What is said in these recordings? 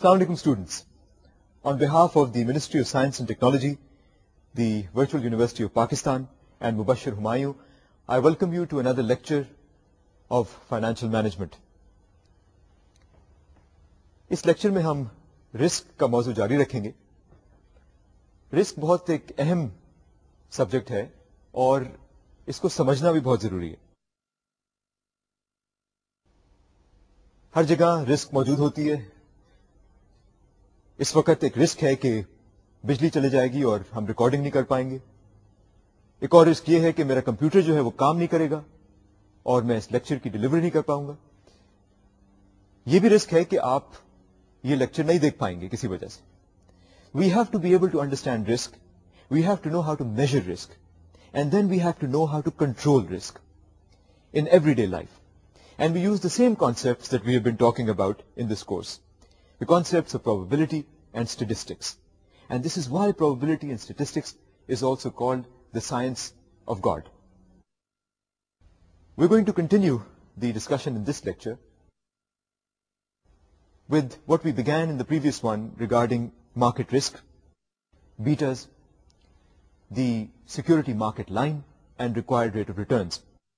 Assalamu alaikum students. On behalf of the Ministry of Science and Technology, the Virtual University of Pakistan and Mubashir Humayun, I welcome you to another lecture of Financial Management. इस lecture में हम risk का मौजू जारी रखेंगे. Risk बहुत एक अहम सब्जेक्ट है और इसको समझना भी बहुत जरूरी है. हर जगह रिस्क मौजूद होती है. इस वक्त एक रिस्क है कि बिजली चले जाएगी और हम रिकॉर्डिंग नहीं कर पाएंगे. एक और रिस्क ये है कि मेरा कंप्यूटर जो है वो काम नहीं करेगा और मैं इस लेक्चर की डिलीवरी नहीं कर पाऊंगा. ये भी रिस्क है कि आप ये लेक्चर नहीं देख पाएंगे किसी वजह से. We have to be able to understand risk, we have to know how to measure risk, and then we have to know how to control risk in everyday life. And we use the same concepts that we have been talking about in this course. The concepts of probability and statistics. And this is why probability and statistics is also called the science of God. We're going to continue the discussion in this lecture with what we began in the previous one regarding market risk, betas, the security market line, and required rate of returns.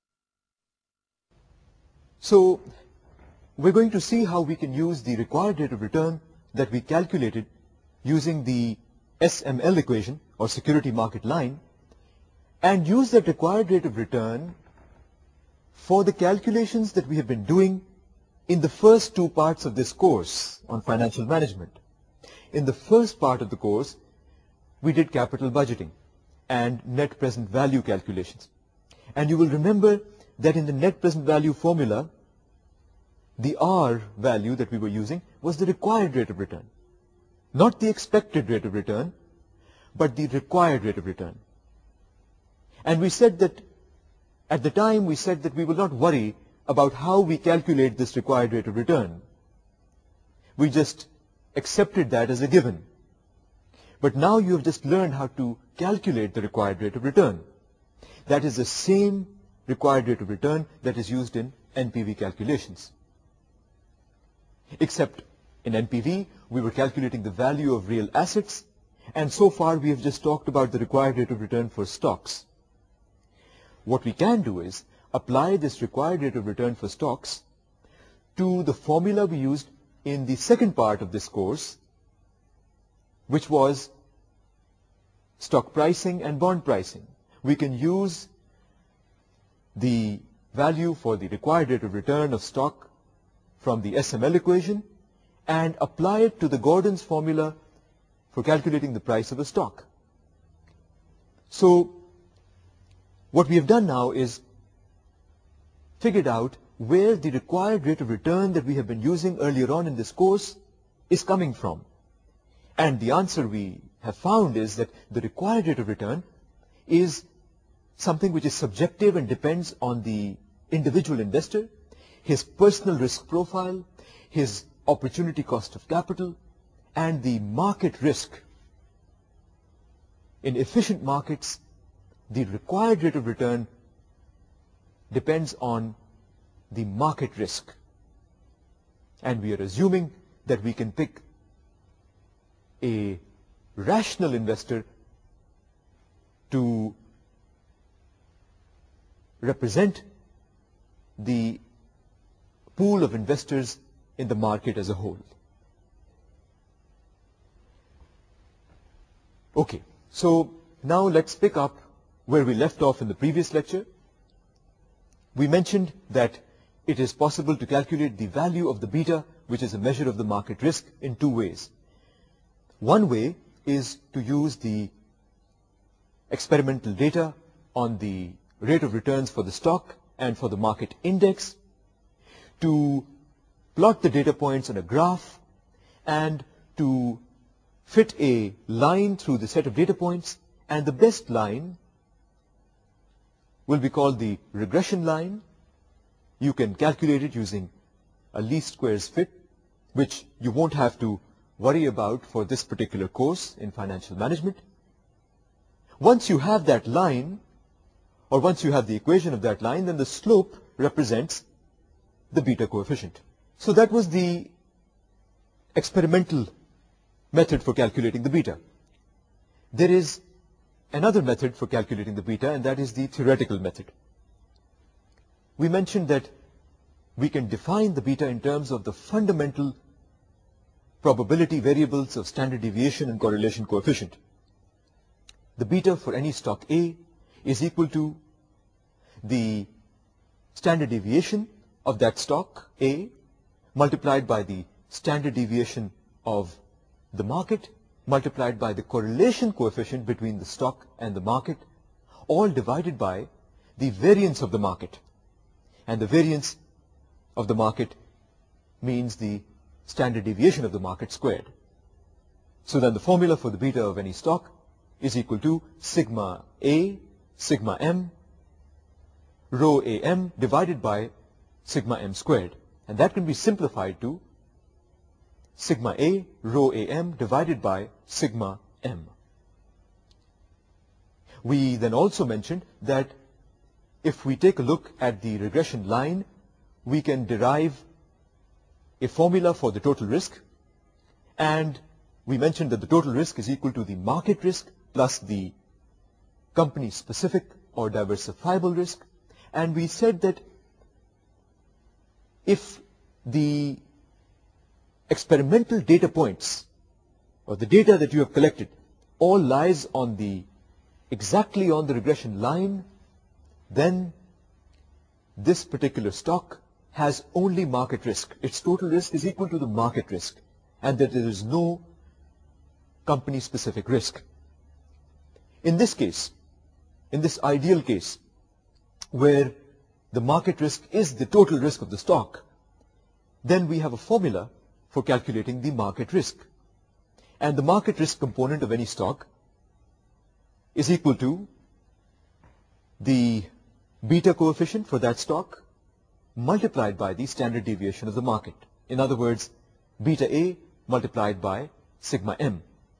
So, we're going to see how we can use the required rate of return that we calculated using the SML equation or security market line and use that required rate of return for the calculations that we have been doing in the first two parts of this course on financial management. In the first part of the course, we did capital budgeting and net present value calculations. And you will remember that in the net present value formula, the R value that we were using was the required rate of return. Not the expected rate of return, but the required rate of return. And we said that, at the time we said that we will not worry about how we calculate this required rate of return. We just accepted that as a given. But now you have just learned how to calculate the required rate of return. That is the same required rate of return that is used in NPV calculations. Except in NPV, we were calculating the value of real assets, and so far we have just talked about the required rate of return for stocks. What we can do is apply this required rate of return for stocks to the formula we used in the second part of this course, which was stock pricing and bond pricing. We can use the value for the required rate of return of stock from the SML equation and apply it to the Gordon's formula for calculating the price of a stock. So what we have done now is figured out where the required rate of return that we have been using earlier on in this course is coming from. And the answer we have found is that the required rate of return is something which is subjective and depends on the individual investor, his personal risk profile, his opportunity cost of capital, and the market risk. In efficient markets, the required rate of return depends on the market risk. And we are assuming that we can pick a rational investor to represent the pool of investors in the market as a whole. Okay, so now let's pick up where we left off in the previous lecture. We mentioned that it is possible to calculate the value of the beta, which is a measure of the market risk, in two ways. One way is to use the experimental data on the rate of returns for the stock and for the market index to plot the data points on a graph and to fit a line through the set of data points, and the best line will be called the regression line. You can calculate it using a least squares fit, which you won't have to worry about for this particular course in financial management. Once you have that line, or once you have the equation of that line, then the slope represents the beta coefficient. So that was the experimental method for calculating the beta. There is another method for calculating the beta, and that is the theoretical method. We mentioned that we can define the beta in terms of the fundamental probability variables of standard deviation and correlation coefficient. The beta for any stock A is equal to the standard deviation of that stock A multiplied by the standard deviation of the market multiplied by the correlation coefficient between the stock and the market, all divided by the variance of the market. And the variance of the market means the standard deviation of the market squared. So then the formula for the beta of any stock is equal to sigma A, sigma M, rho AM divided by sigma M squared. And that can be simplified to sigma A rho AM divided by sigma M. We then also mentioned that if we take a look at the regression line, we can derive a formula for the total risk, and we mentioned that the total risk is equal to the market risk plus the company specific or diversifiable risk. And we said that if the experimental data points or the data that you have collected all lies on exactly on the regression line, then this particular stock has only market risk. Its total risk is equal to the market risk, and that there is no company specific risk. In this case, in this ideal case, where the market risk is the total risk of the stock, then we have a formula for calculating the market risk. And the market risk component of any stock is equal to the beta coefficient for that stock multiplied by the standard deviation of the market. In other words, beta A multiplied by sigma M.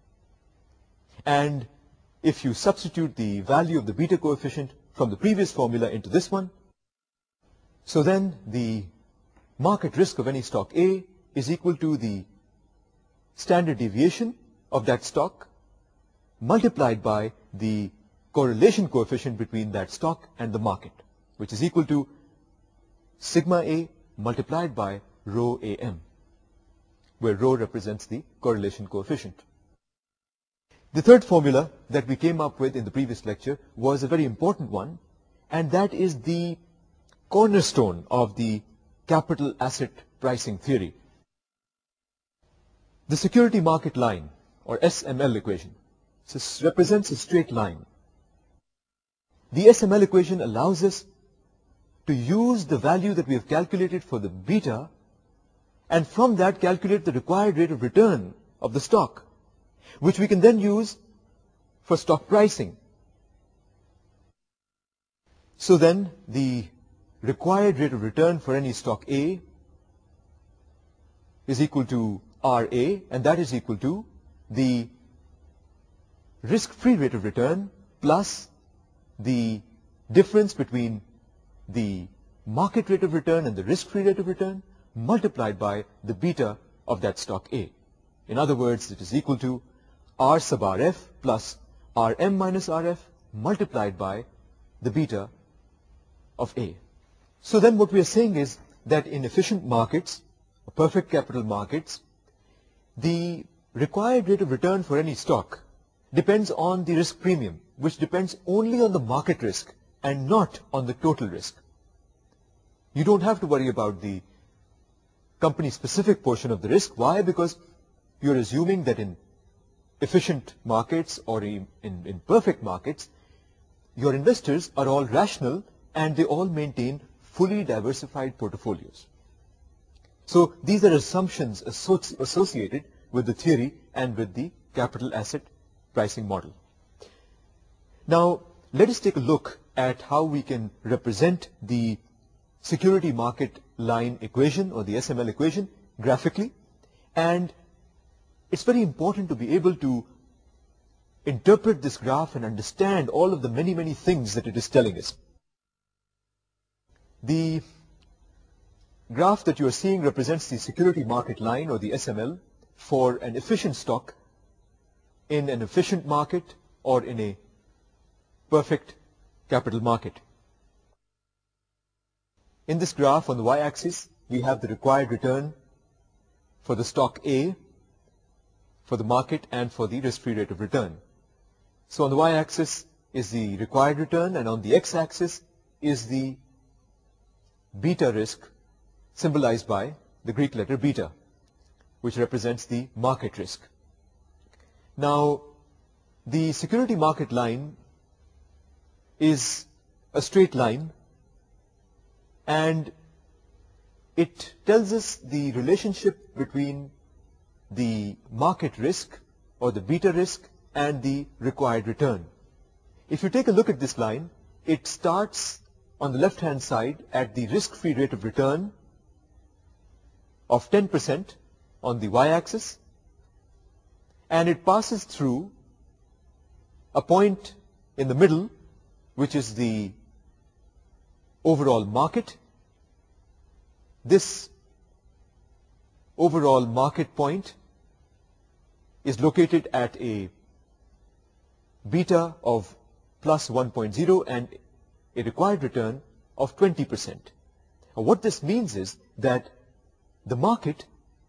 And if you substitute the value of the beta coefficient from the previous formula into this one, so then the market risk of any stock A is equal to the standard deviation of that stock multiplied by the correlation coefficient between that stock and the market, which is equal to sigma A multiplied by rho AM, where rho represents the correlation coefficient. The third formula that we came up with in the previous lecture was a very important one, and that is the cornerstone of the capital asset pricing theory. The security market line, or SML equation, represents a straight line. The SML equation allows us to use the value that we have calculated for the beta, and from that calculate the required rate of return of the stock, which we can then use for stock pricing. So then the required rate of return for any stock A is equal to RA, and that is equal to the risk-free rate of return plus the difference between the market rate of return and the risk-free rate of return multiplied by the beta of that stock A. In other words, it is equal to R sub RF plus RM minus RF multiplied by the beta of A. So then what we are saying is that in efficient markets, perfect capital markets, the required rate of return for any stock depends on the risk premium, which depends only on the market risk and not on the total risk. You don't have to worry about the company-specific portion of the risk. Why? Because you're assuming that in efficient markets or in perfect markets, your investors are all rational and they all maintain fully diversified portfolios. So these are assumptions associated with the theory and with the capital asset pricing model. Now, let us take a look at how we can represent the security market line equation or the SML equation graphically. And it's very important to be able to interpret this graph and understand all of the many, many things that it is telling us. The graph that you are seeing represents the security market line or the SML for an efficient stock in an efficient market or in a perfect capital market. In this graph on the y-axis, we have the required return for the stock A, for the market, and for the risk-free rate of return. So on the y-axis is the required return, and on the x-axis is the beta risk, symbolized by the Greek letter beta, which represents the market risk. Now, the security market line is a straight line, and it tells us the relationship between the market risk or the beta risk and the required return. If you take a look at this line, it starts on the left-hand side at the risk-free rate of return of 10% on the y-axis, and it passes through a point in the middle, which is the overall market. This overall market point is located at a beta of plus 1.0 and a required return of 20%. What this means is that the market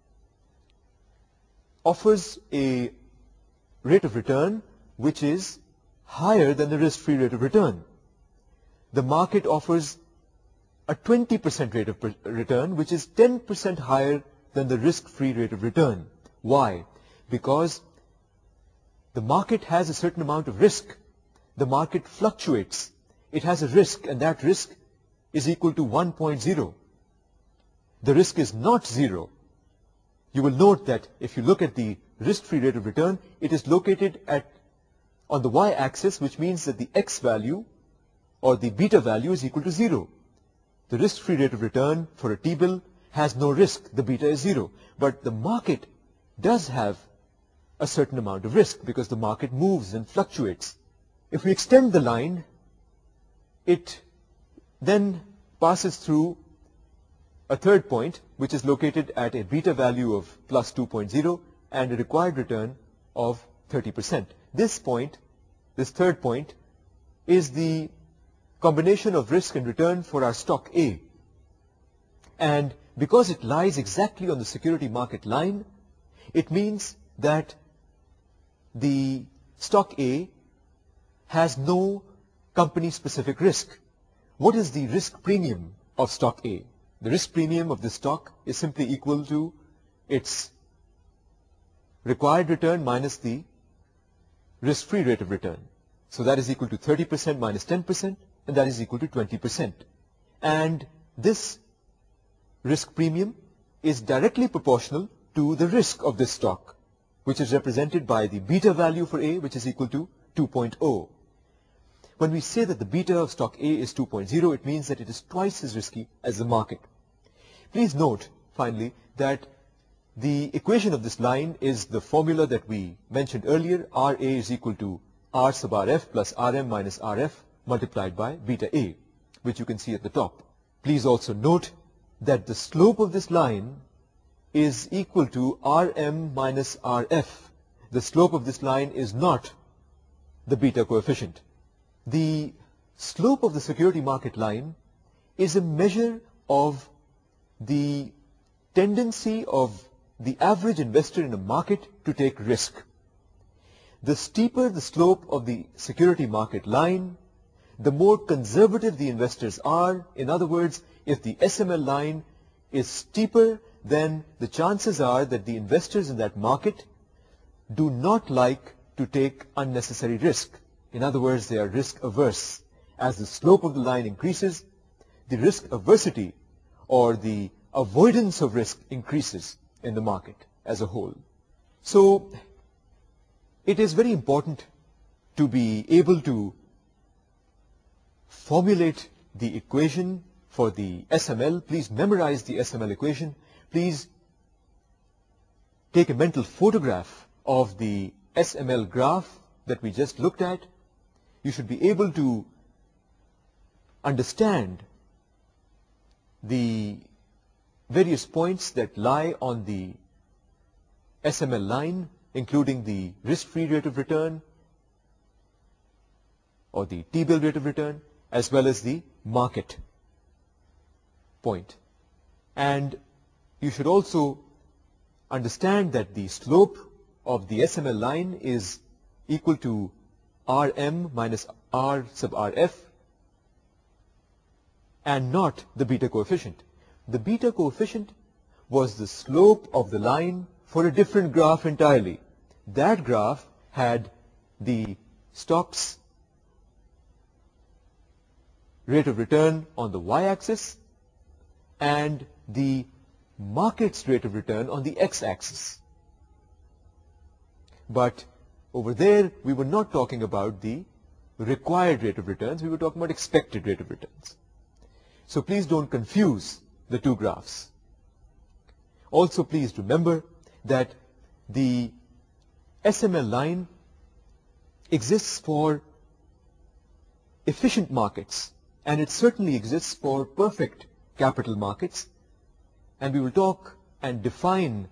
offers a rate of return which is higher than the risk-free rate of return. The market offers a 20% rate of return, which is 10% higher than the risk-free rate of return. Why? Because the market has a certain amount of risk. The market fluctuates. It has a risk, and that risk is equal to 1.0. The risk is not zero. You will note that if you look at the risk-free rate of return, it is located on the y-axis, which means that the x value or the beta value is equal to 0. The risk-free rate of return for a T-bill has no risk. The beta is 0. But the market does have a certain amount of risk because the market moves and fluctuates. If we extend the line, it then passes through a third point, which is located at a beta value of plus 2.0 and a required return of 30%. This point, this third point, is the combination of risk and return for our stock A. And because it lies exactly on the security market line, it means that the stock A has no company-specific risk. What is the risk premium of stock A? The risk premium of this stock is simply equal to its required return minus the risk-free rate of return. So that is equal to 30% minus 10%, and that is equal to 20%. And this risk premium is directly proportional to the risk of this stock, which is represented by the beta value for A, which is equal to 2.0. When we say that the beta of stock A is 2.0, it means that it is twice as risky as the market. Please note, finally, that the equation of this line is the formula that we mentioned earlier. RA is equal to R sub RF plus RM minus RF multiplied by beta A, which you can see at the top. Please also note that the slope of this line is equal to RM minus RF. The slope of this line is not the beta coefficient. The slope of the security market line is a measure of the tendency of the average investor in a market to take risk. The steeper the slope of the security market line, the more conservative the investors are. In other words, if the SML line is steeper, then the chances are that the investors in that market do not like to take unnecessary risk. In other words, they are risk averse. As the slope of the line increases, the risk aversity or the avoidance of risk increases in the market as a whole. So it is very important to be able to formulate the equation for the SML. Please memorize the SML equation. Please take a mental photograph of the SML graph that we just looked at. You should be able to understand the various points that lie on the SML line, including the risk-free rate of return or the T-bill rate of return, as well as the market point. And you should also understand that the slope of the SML line is equal to Rm minus R sub Rf and not the beta coefficient. The beta coefficient was the slope of the line for a different graph entirely. That graph had the stock's rate of return on the y-axis and the market's rate of return on the x-axis. But over there, we were not talking about the required rate of returns, we were talking about expected rate of returns. So please don't confuse the two graphs. Also, please remember that the SML line exists for efficient markets, and it certainly exists for perfect capital markets, and we will talk and define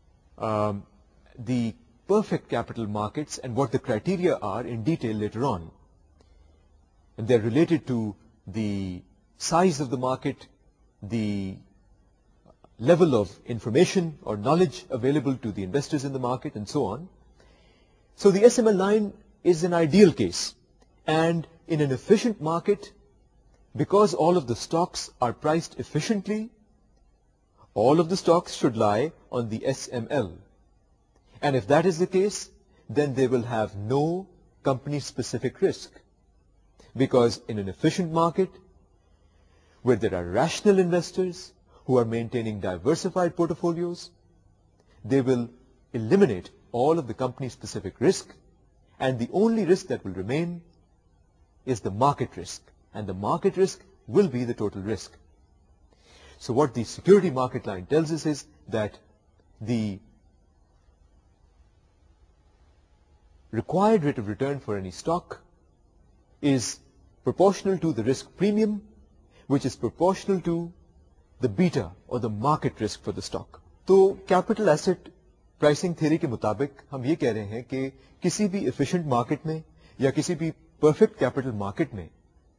the perfect capital markets and what the criteria are in detail later on. And they're related to the size of the market, the level of information or knowledge available to the investors in the market, and so on. So the SML line is an ideal case. And in an efficient market, because all of the stocks are priced efficiently, all of the stocks should lie on the SML. And if that is the case, then they will have no company-specific risk. Because in an efficient market, where there are rational investors who are maintaining diversified portfolios, they will eliminate all of the company-specific risk, and the only risk that will remain is the market risk. And the market risk will be the total risk. So what the security market line tells us is that the required rate of return for any stock is proportional to the risk premium, which is proportional to the beta or the market risk for the stock. तो capital asset pricing theory के मुताबिक हम ये कह रहे हैं कि किसी भी efficient market में या किसी भी perfect capital market में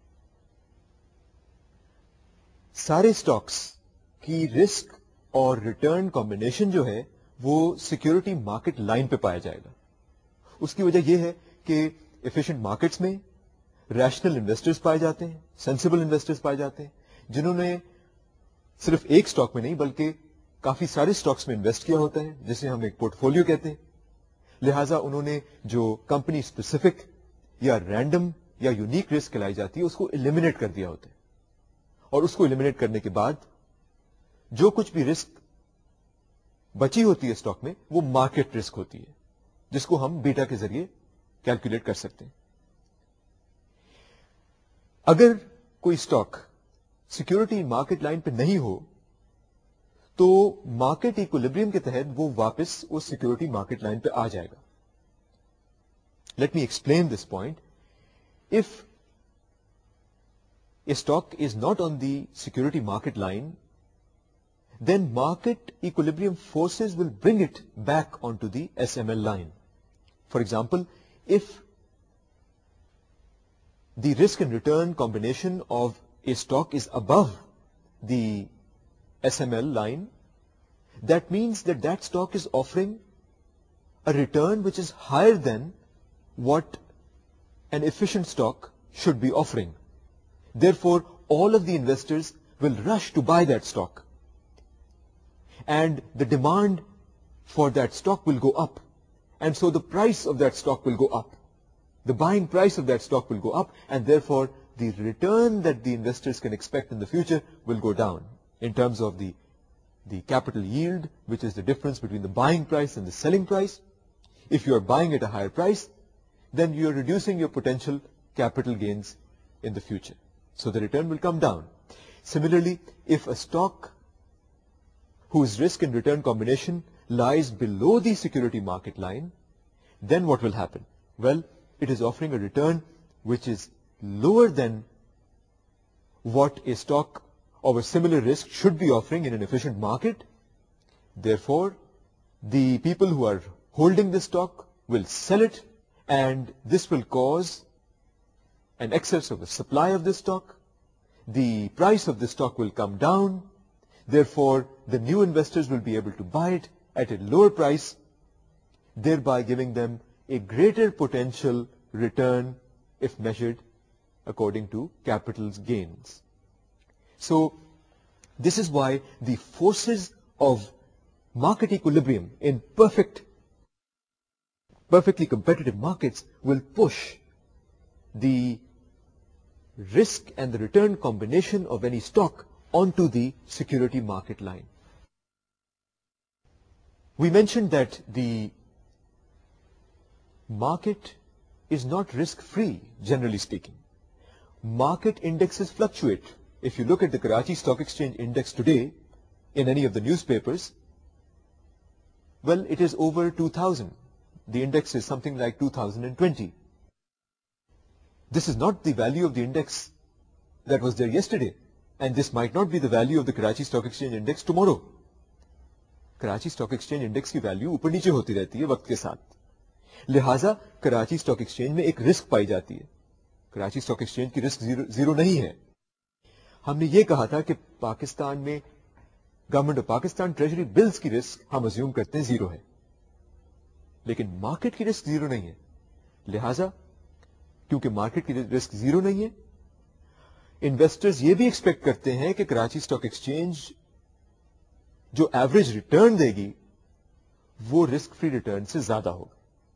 सारे stocks की risk और return combination जो है वो security market line पे पाया जाएगा. उसकी वजह ये है कि efficient markets में rational investors पाए जाते हैं, sensible investors पाए जाते हैं, जिन्होंने सिर्फ एक स्टॉक में नहीं बल्कि काफी सारे स्टॉक्स में इन्वेस्ट किया होता है, जिसे हम एक पोर्टफोलियो कहते हैं. लिहाजा उन्होंने जो कंपनी स्पेसिफिक या रैंडम या यूनिक रिस्क कहलाई जाती है उसको एलिमिनेट कर दिया होता है. और उसको एलिमिनेट करने के बाद जो कुछ भी रिस्क बची होती है स्टॉक में वो मार्केट रिस्क होती है, जिसको हम बीटा के जरिए कैलकुलेट कर सकते हैं. अगर कोई स्टॉक सिक्योरिटी मार्केट लाइन पे नहीं हो तो मार्केट इक्विलिब्रियम के तहत वो वापस उस सिक्योरिटी मार्केट लाइन पे आ जाएगा. Let me explain this point. If a stock is not on the security market line, then market equilibrium forces will bring it back onto the SML line. For example, if the risk and return combination of a stock is above the SML line, that means that that stock is offering a return which is higher than what an efficient stock should be offering. Therefore, all of the investors will rush to buy that stock. And the demand for that stock will go up. And so the price of that stock will go up. The buying price of that stock will go up, and therefore the return that the investors can expect in the future will go down in terms of the capital yield, which is the difference between the buying price and the selling price. If you are buying at a higher price, then you are reducing your potential capital gains in the future. So the return will come down. Similarly, if a stock whose risk and return combination lies below the security market line, then what will happen? Well, it is offering a return which is lower than what a stock of a similar risk should be offering in an efficient market. Therefore, The people who are holding this stock will sell it, and this will cause an excess of the supply of this stock. The price of the stock will come down. Therefore, the new investors will be able to buy it at a lower price, thereby giving them a greater potential return if measured according to capital's gains. So, this is why the forces of market equilibrium in perfectly competitive markets will push the risk and the return combination of any stock onto the security market line. We mentioned that the market is not risk-free, generally speaking. Market indexes fluctuate. If you look at the Karachi Stock Exchange Index today in any of the newspapers, well, it is over 2000. The index is something like 2020. This is not the value of the index that was there yesterday, and this might not be the value of the Karachi Stock Exchange Index tomorrow. Karachi Stock Exchange Index की value ऊपर नीचे होती रहती है वक्त के साथ, लिहाजा कराची स्टॉक एक्सचेंज में एक रिस्क पाई जाती है. कराची स्टॉक एक्सचेंज की रिस्क जीरो नहीं है. हमने ये कहा था कि पाकिस्तान में government of Pakistan treasury bills की रिस्क हम अज्यूम करते हैं जीरो है, लेकिन मार्केट की रिस्क जीरो नहीं है. लिहाजा क्योंकि मार्केट की रिस्क जीरो नहीं है, इन्वेस्टर्स ये भी एक्सपेक्ट करते हैं कि कराची स्टॉक एक्सचेंज जो एवरेज रिटर्न देगी वो रिस्क फ्री रिटर्न से ज्यादा होगा.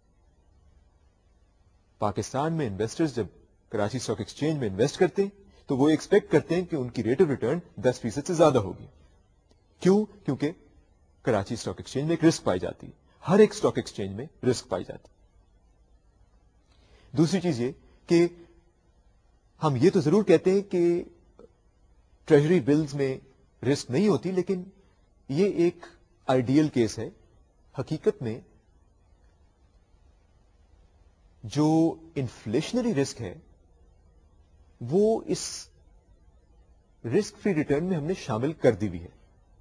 पाकिस्तान में इन्वेस्टर्स जब कराची स्टॉक एक्सचेंज में इन्वेस्ट करते हैं तो वो एक्सपेक्ट करते हैं कि उनकी रेट ऑफ रिटर्न 10% से ज्यादा होगी. क्यों? क्योंकि कराची स्टॉक एक्सचेंज में एक रिस्क पाई जाती है. हर एक स्टॉक एक्सचेंज में रिस्क पाई जाती है. दूसरी चीज ये कि हम ये तो जरूर कहते हैं कि ट्रेजरी बिल्स में रिस्क नहीं होती, लेकिन ये एक आइडियल केस है. हकीकत में जो इन्फ्लेशनरी रिस्क है वो इस रिस्क फ्री रिटर्न में हमने शामिल कर दी हुई है.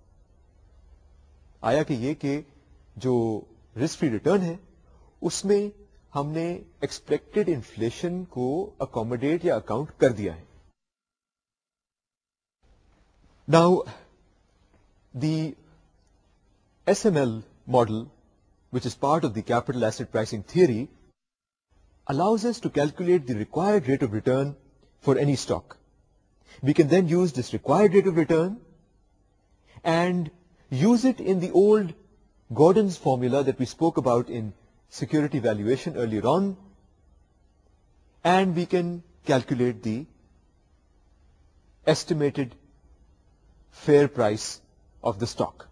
आया कि ये कि जो रिस्क फ्री रिटर्न है उसमें हमने एक्सपेक्टेड इन्फ्लेशन को अकोमोडेट या अकाउंट कर दिया है. Now the SML model, which is part of the capital asset pricing theory, allows us to calculate the required rate of return for any stock. We can then use this required rate of return and use it in the old Gordon's formula that we spoke about in security valuation earlier on, and we can calculate the estimated fair price of the stock.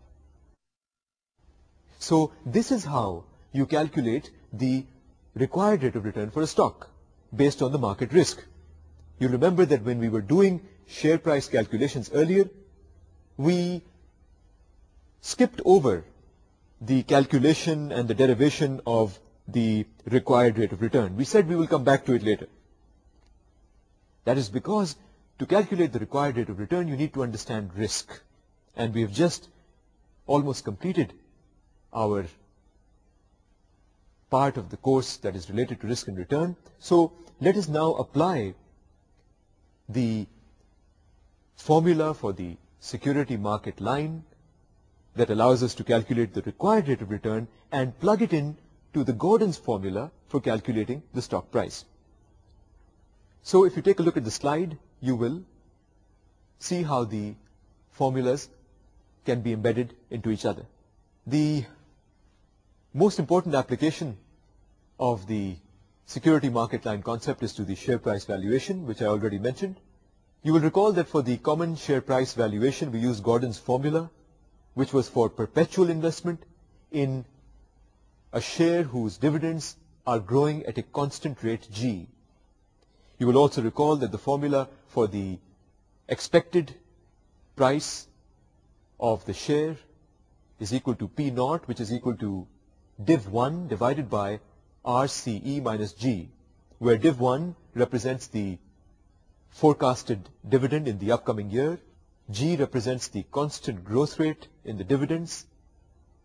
So this is how you calculate the required rate of return for a stock based on the market risk. You remember that when we were doing share price calculations earlier, we skipped over the calculation and the derivation of the required rate of return. We said we will come back to it later. That is because to calculate the required rate of return, you need to understand risk. And we have just almost completed our part of the course that is related to risk and return. So let us now apply the formula for the security market line that allows us to calculate the required rate of return and plug it in to the Gordon's formula for calculating the stock price. So if you take a look at the slide, you will see how the formulas can be embedded into each other. The most important application of the security market line concept is to the share price valuation, which I already mentioned. You will recall that for the common share price valuation, we used Gordon's formula, which was for perpetual investment in a share whose dividends are growing at a constant rate G. You will also recall that the formula for the expected price of the share is equal to P naught, which is equal to div 1 divided by RCE minus G, where div 1 represents the forecasted dividend in the upcoming year, G represents the constant growth rate in the dividends,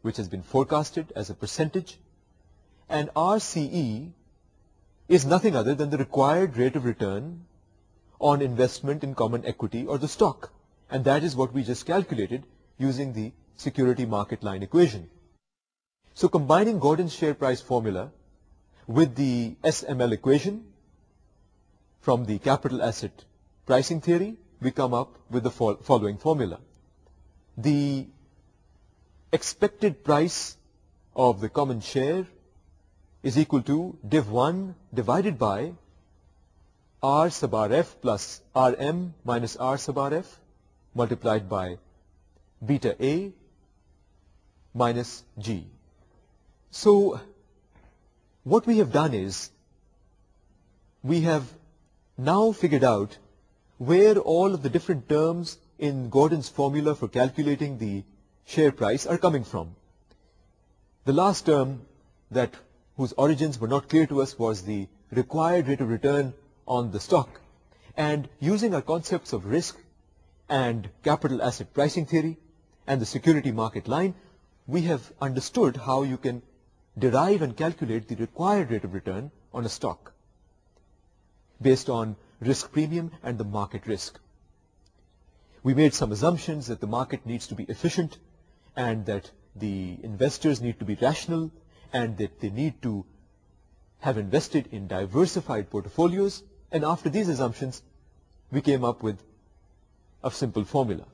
which has been forecasted as a percentage, and RCE is nothing other than the required rate of return on investment in common equity or the stock. And that is what we just calculated using the security market line equation. So combining Gordon's share price formula with the SML equation from the capital asset pricing theory, we come up with the following formula. The expected price of the common share is equal to div1 divided by R sub RF plus RM minus R sub RF multiplied by beta A minus G. So what we have done is we have now figured out where all of the different terms in Gordon's formula for calculating the share price are coming from. The last term whose origins were not clear to us was the required rate of return on the stock. And using our concepts of risk and capital asset pricing theory and the security market line, we have understood how you can derive and calculate the required rate of return on a stock based on risk premium and the market risk. We made some assumptions that the market needs to be efficient and that the investors need to be rational and that they need to have invested in diversified portfolios. And after these assumptions, we came up with a simple formula.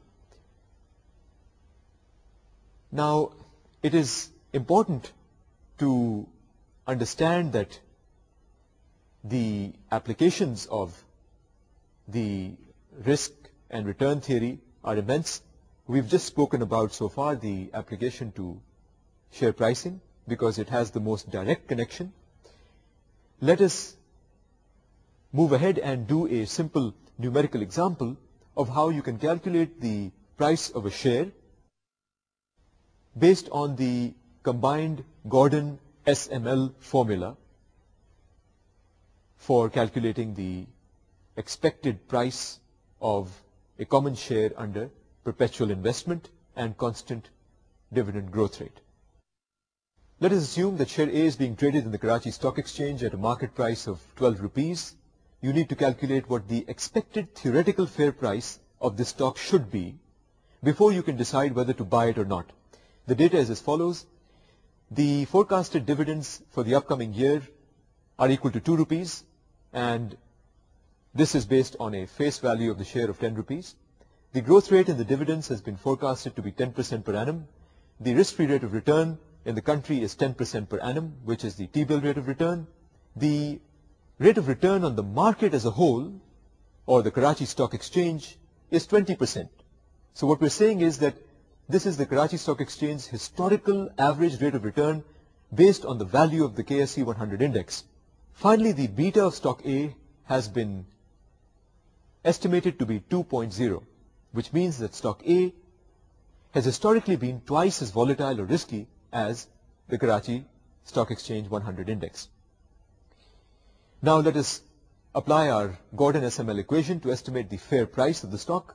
Now, it is important to understand that the applications of the risk and return theory are immense. We've just spoken about so far the application to share pricing because it has the most direct connection. Let us move ahead and do a simple numerical example of how you can calculate the price of a share based on the combined Gordon SML formula for calculating the expected price of a common share under perpetual investment and constant dividend growth rate. Let us assume that share A is being traded in the Karachi Stock Exchange at a market price of 12 rupees. You need to calculate what the expected theoretical fair price of this stock should be before you can decide whether to buy it or not. The data is as follows. The forecasted dividends for the upcoming year are equal to 2 rupees, and this is based on a face value of the share of 10 rupees. The growth rate in the dividends has been forecasted to be 10% per annum. The risk-free rate of return in the country is 10% per annum, which is the T-bill rate of return. The rate of return on the market as a whole, or the Karachi Stock Exchange, is 20%. So what we're saying is that this is the Karachi Stock Exchange's historical average rate of return based on the value of the KSE 100 index. Finally, the beta of stock A has been estimated to be 2.0, which means that stock A has historically been twice as volatile or risky as the Karachi Stock Exchange 100 index. Now let us apply our Gordon SML equation to estimate the fair price of the stock.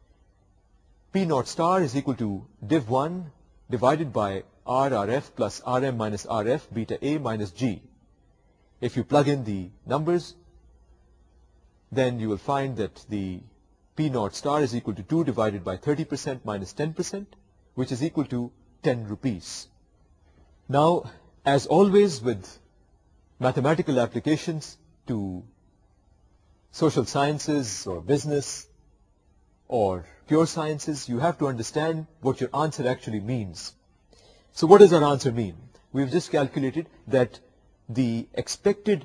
P naught star is equal to div1 divided by RRF plus RM minus RF beta A minus G. If you plug in the numbers, then you will find that the P naught star is equal to 2 divided by 30% minus 10%, which is equal to 10 rupees. Now, as always with mathematical applications to social sciences or business or pure sciences, you have to understand what your answer actually means. So what does our answer mean? We've just calculated that the expected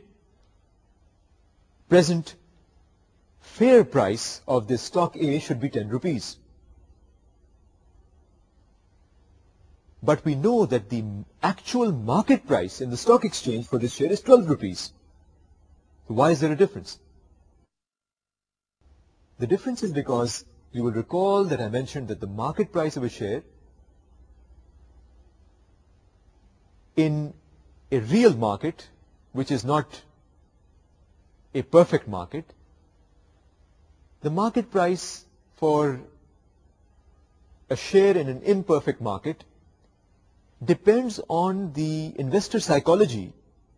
present fair price of this stock A should be 10 rupees. But we know that the actual market price in the stock exchange for this share is 12 rupees. So why is there a difference? The difference is because you will recall that I mentioned that the market price of a share in a real market, which is not a perfect market, the market price for a share in an imperfect market depends on the investor psychology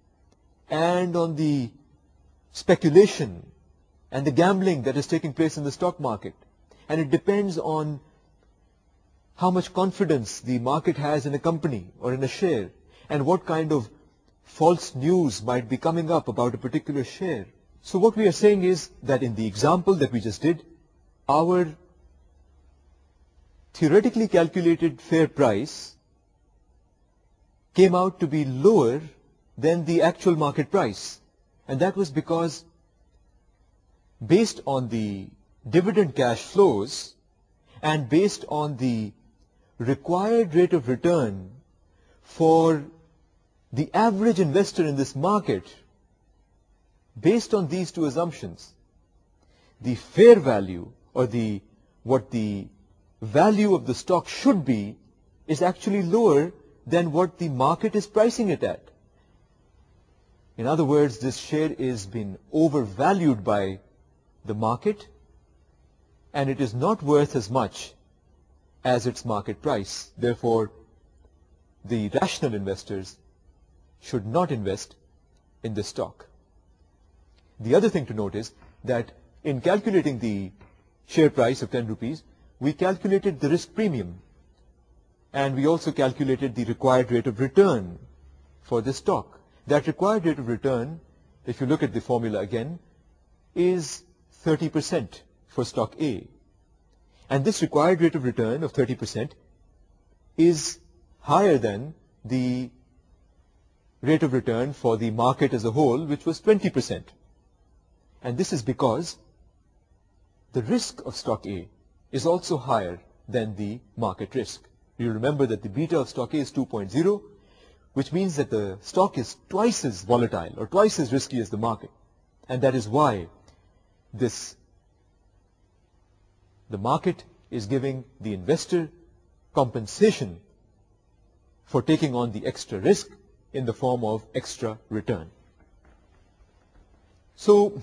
and on the speculation and the gambling that is taking place in the stock market. And it depends on how much confidence the market has in a company or in a share, and what kind of false news might be coming up about a particular share. So what we are saying is that in the example that we just did, our theoretically calculated fair price came out to be lower than the actual market price. And that was because, based on the dividend cash flows and based on the required rate of return for the average investor in this market, based on these two assumptions, the fair value, or what the value of the stock should be, is actually lower than what the market is pricing it at. In other words, this share is being overvalued by the market, and it is not worth as much as its market price. Therefore, the rational investors should not invest in this stock. The other thing to note is that in calculating the share price of 10 rupees, we calculated the risk premium, and we also calculated the required rate of return for this stock. That required rate of return, if you look at the formula again, is 30% for stock A. And this required rate of return of 30% is higher than the rate of return for the market as a whole, which was 20%. And this is because the risk of stock A is also higher than the market risk. You remember that the beta of stock A is 2.0, which means that the stock is twice as volatile or twice as risky as the market. And that is why the market is giving the investor compensation for taking on the extra risk in the form of extra return. So,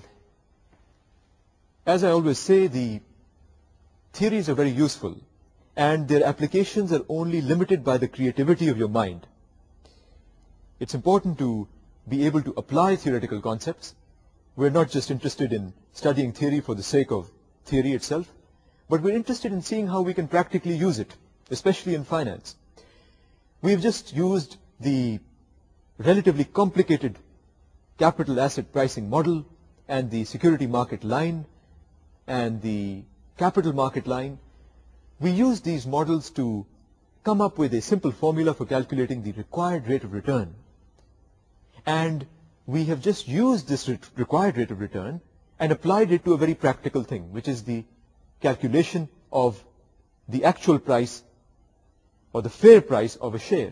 as I always say, the theories are very useful, and their applications are only limited by the creativity of your mind. It's important to be able to apply theoretical concepts. We're not just interested in studying theory for the sake of theory itself, but we're interested in seeing how we can practically use it, especially in finance. We've just used the relatively complicated capital asset pricing model and the security market line and the capital market line. We used these models to come up with a simple formula for calculating the required rate of return. And we have just used this required rate of return and applied it to a very practical thing, which is the calculation of the actual price or the fair price of a share.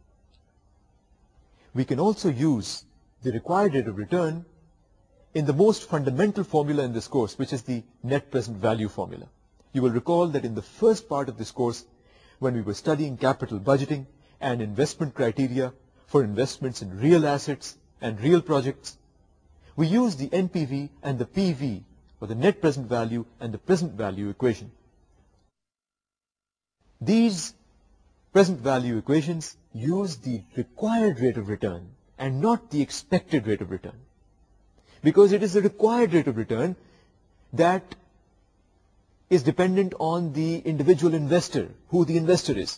We can also use the required rate of return in the most fundamental formula in this course, which is the net present value formula. You will recall that in the first part of this course, when we were studying capital budgeting and investment criteria for investments in real assets and real projects, we used the NPV and the PV, or the net present value and the present value equation. These present value equations use the required rate of return and not the expected rate of return, because it is the required rate of return that is dependent on the individual investor, who the investor is.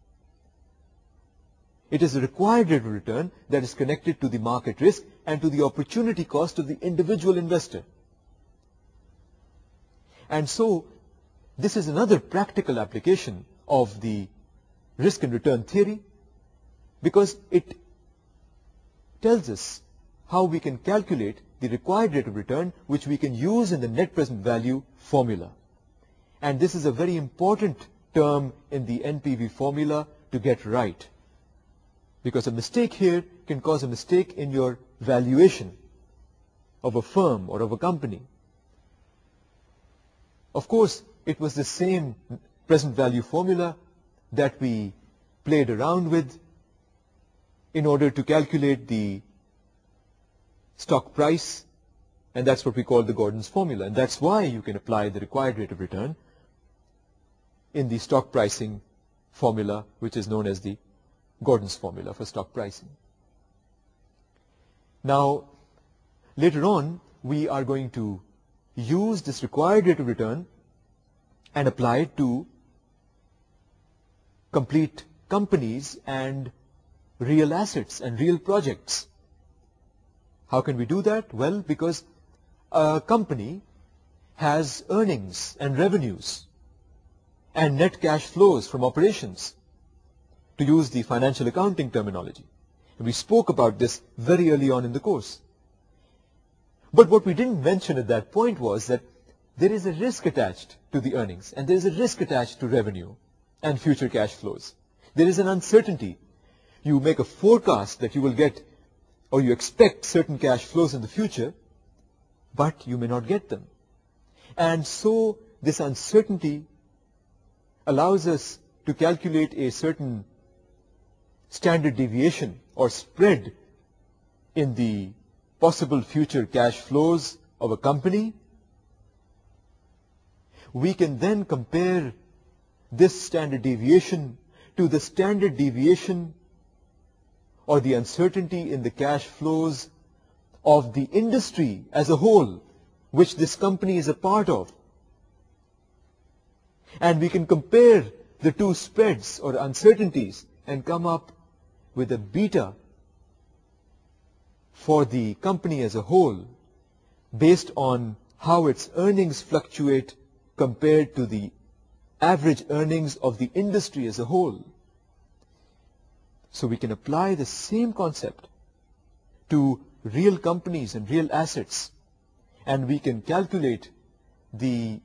It is the required rate of return that is connected to the market risk and to the opportunity cost of the individual investor. And so, this is another practical application of the risk and return theory, because it tells us how we can calculate the required rate of return, which we can use in the net present value formula. And this is a very important term in the NPV formula to get right, because a mistake here can cause a mistake in your valuation of a firm or of a company. Of course, it was the same present value formula that we played around with in order to calculate the stock price, and that's what we call the Gordon's formula. And that's why you can apply the required rate of return in the stock pricing formula, which is known as the Gordon's formula for stock pricing. Now, later on, we are going to use this required rate of return and apply it to complete companies and real assets and real projects. How can we do that? Well, because a company has earnings and revenues and net cash flows from operations, to use the financial accounting terminology. And we spoke about this very early on in the course. But what we didn't mention at that point was that there is a risk attached to the earnings, and there is a risk attached to revenue and future cash flows. There is an uncertainty. You make a forecast that you will get, or you expect certain cash flows in the future, but you may not get them. And so this uncertainty allows us to calculate a certain standard deviation or spread in the possible future cash flows of a company. We can then compare this standard deviation to the standard deviation or the uncertainty in the cash flows of the industry as a whole, which this company is a part of. And we can compare the two spreads or uncertainties and come up with a beta for the company as a whole based on how its earnings fluctuate compared to the average earnings of the industry as a whole. So we can apply the same concept to real companies and real assets, and we can calculate the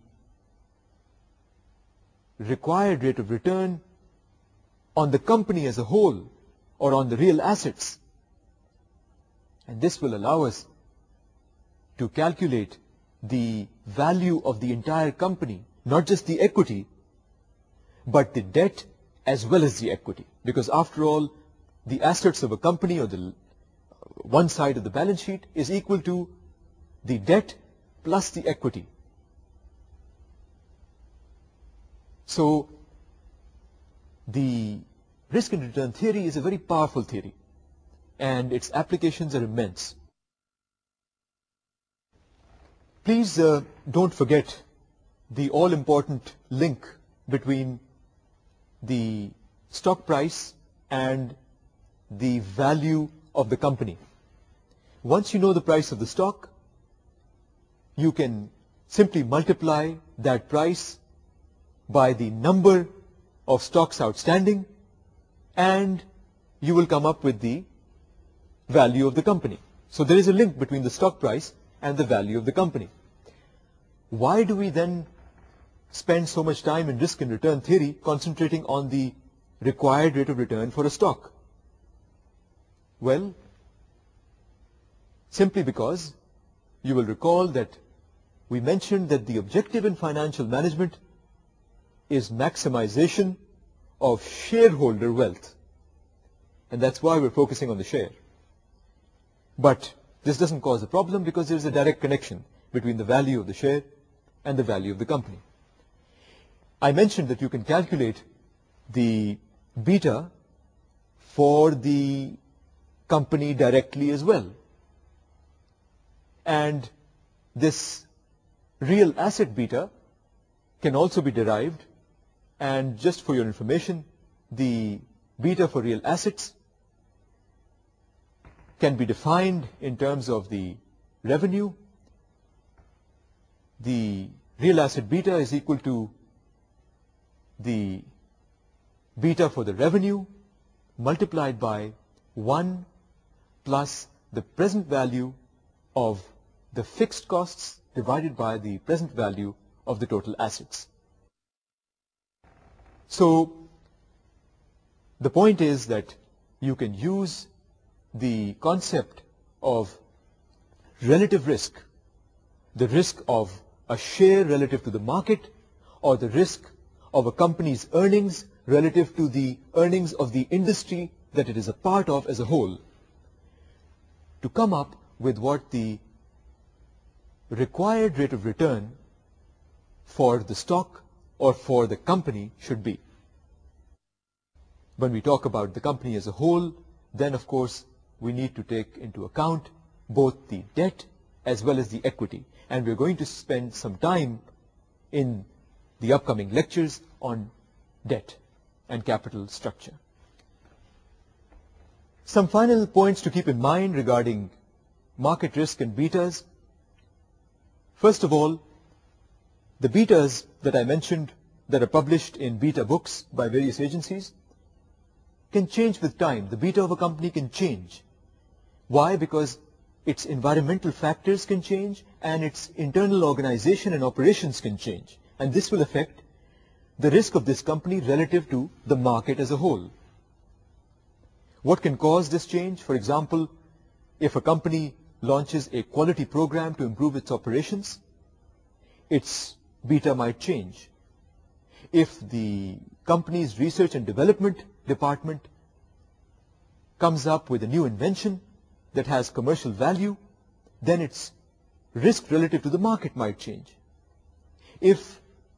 required rate of return on the company as a whole or on the real assets. And this will allow us to calculate the value of the entire company, not just the equity, but the debt as well as the equity. Because after all, the assets of a company, or the one side of the balance sheet, is equal to the debt plus the equity. So the risk and return theory is a very powerful theory, and its applications are immense. Please don't forget the all-important link between the stock price and the value of the company. Once you know the price of the stock, you can simply multiply that price by the number of stocks outstanding, and you will come up with the value of the company. So there is a link between the stock price and the value of the company. Why do we then spend so much time in risk and return theory concentrating on the required rate of return for a stock? Well, simply because you will recall that we mentioned that the objective in financial management is maximization of shareholder wealth. And that's why we're focusing on the share. But this doesn't cause a problem because there's a direct connection between the value of the share and the value of the company. I mentioned that you can calculate the beta for the company directly as well. And this real asset beta can also be derived, and just for your information, the beta for real assets can be defined in terms of the revenue. The real asset beta is equal to the beta for the revenue multiplied by 1 plus the present value of the fixed costs divided by the present value of the total assets. So the point is that you can use the concept of relative risk, the risk of a share relative to the market, or the risk of a company's earnings relative to the earnings of the industry that it is a part of as a whole, to come up with what the required rate of return for the stock or for the company should be. When we talk about the company as a whole, then of course we need to take into account both the debt as well as the equity. And we're going to spend some time in the upcoming lectures on debt and capital structure. Some final points to keep in mind regarding market risk and betas. First of all, the betas that I mentioned that are published in beta books by various agencies can change with time. The beta of a company can change. Why? Because its environmental factors can change and its internal organization and operations can change. And this will affect the risk of this company relative to the market as a whole. What can cause this change? For example, if a company launches a quality program to improve its operations, its beta might change. If the company's research and development department comes up with a new invention that has commercial value, then its risk relative to the market might change. If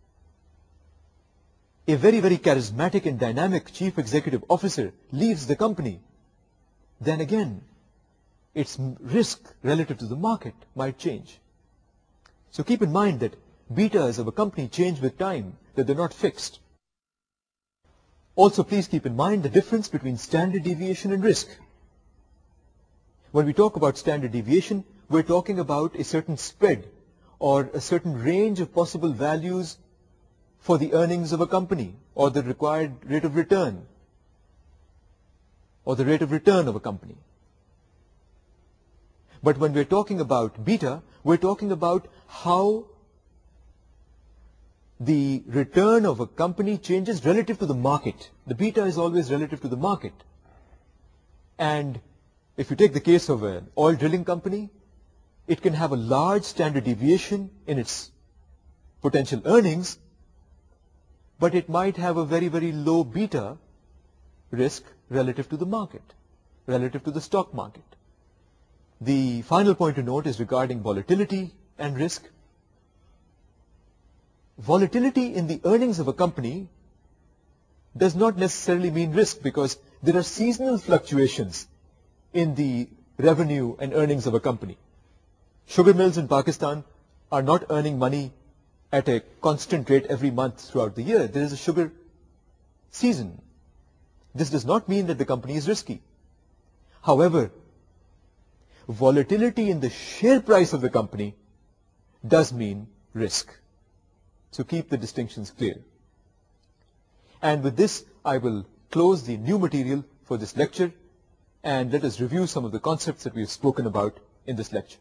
a very, very charismatic and dynamic chief executive officer leaves the company, then again, its risk relative to the market might change. So keep in mind that betas of a company change with time, that they're not fixed. Also, please keep in mind the difference between standard deviation and risk. When we talk about standard deviation, we're talking about a certain spread or a certain range of possible values for the earnings of a company or the required rate of return or the rate of return of a company. But when we're talking about beta, we're talking about how the return of a company changes relative to the market. The beta is always relative to the market. And if you take the case of an oil drilling company, it can have a large standard deviation in its potential earnings, but it might have a very, very low beta risk relative to the market, relative to the stock market. The final point to note is regarding volatility and risk. Volatility in the earnings of a company does not necessarily mean risk, because there are seasonal fluctuations in the revenue and earnings of a company. Sugar mills in Pakistan are not earning money at a constant rate every month throughout the year. There is a sugar season. This does not mean that the company is risky. However, volatility in the share price of the company does mean risk. So keep the distinctions clear. And with this, I will close the new material for this lecture, and let us review some of the concepts that we have spoken about in this lecture.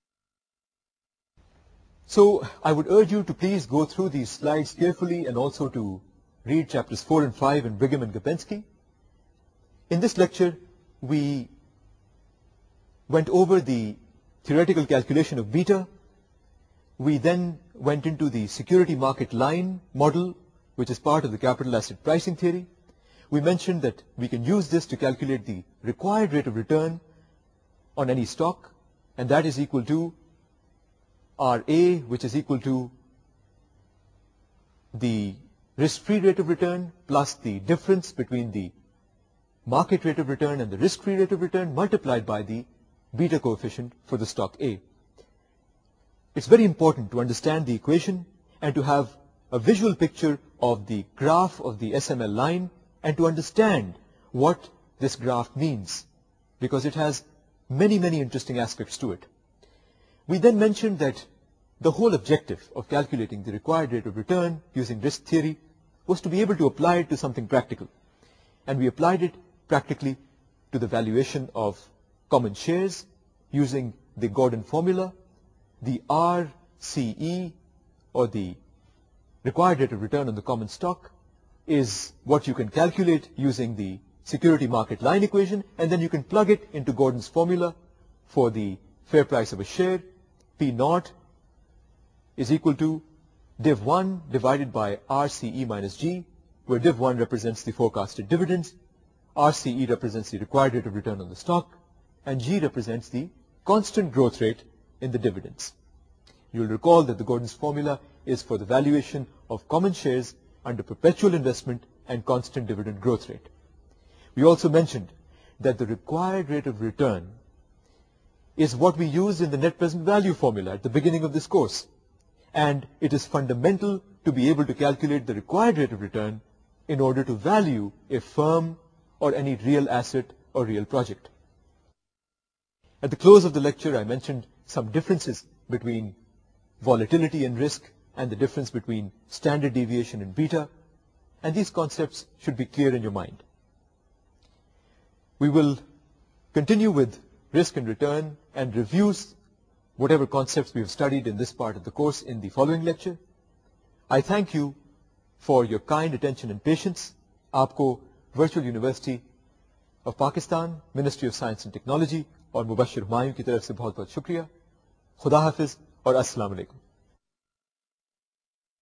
So I would urge you to please go through these slides carefully and also to read chapters 4 and 5 in Brigham and Gapensky. In this lecture, we went over the theoretical calculation of beta. We then went into the security market line model, which is part of the capital asset pricing theory. We mentioned that we can use this to calculate the required rate of return on any stock, and that is equal to RA, which is equal to the risk-free rate of return plus the difference between the market rate of return and the risk-free rate of return multiplied by the beta coefficient for the stock A. It's very important to understand the equation and to have a visual picture of the graph of the SML line and to understand what this graph means, because it has many, many interesting aspects to it. We then mentioned that the whole objective of calculating the required rate of return using risk theory was to be able to apply it to something practical. And we applied it practically to the valuation of common shares using the Gordon formula. The RCE, or the required rate of return on the common stock, is what you can calculate using the security market line equation, and then you can plug it into Gordon's formula for the fair price of a share. P naught is equal to div 1 divided by RCE minus G, where div 1 represents the forecasted dividends, RCE represents the required rate of return on the stock, and G represents the constant growth rate in the dividends. You'll recall that the Gordon's formula is for the valuation of common shares under perpetual investment and constant dividend growth rate. We also mentioned that the required rate of return is what we used in the net present value formula at the beginning of this course. And it is fundamental to be able to calculate the required rate of return in order to value a firm or any real asset or real project. At the close of the lecture, I mentioned some differences between volatility and risk and the difference between standard deviation and beta. And these concepts should be clear in your mind. We will continue with risk and return and reviews whatever concepts we have studied in this part of the course in the following lecture. I thank you for your kind attention and patience. आपको Virtual University of Pakistan, Ministry of Science and Technology और मुबश्शिर हुमायूं की तरफ से बहुत बहुत शुक्रिया. खुदा हाफिज और अस्सलाम वालेकुम.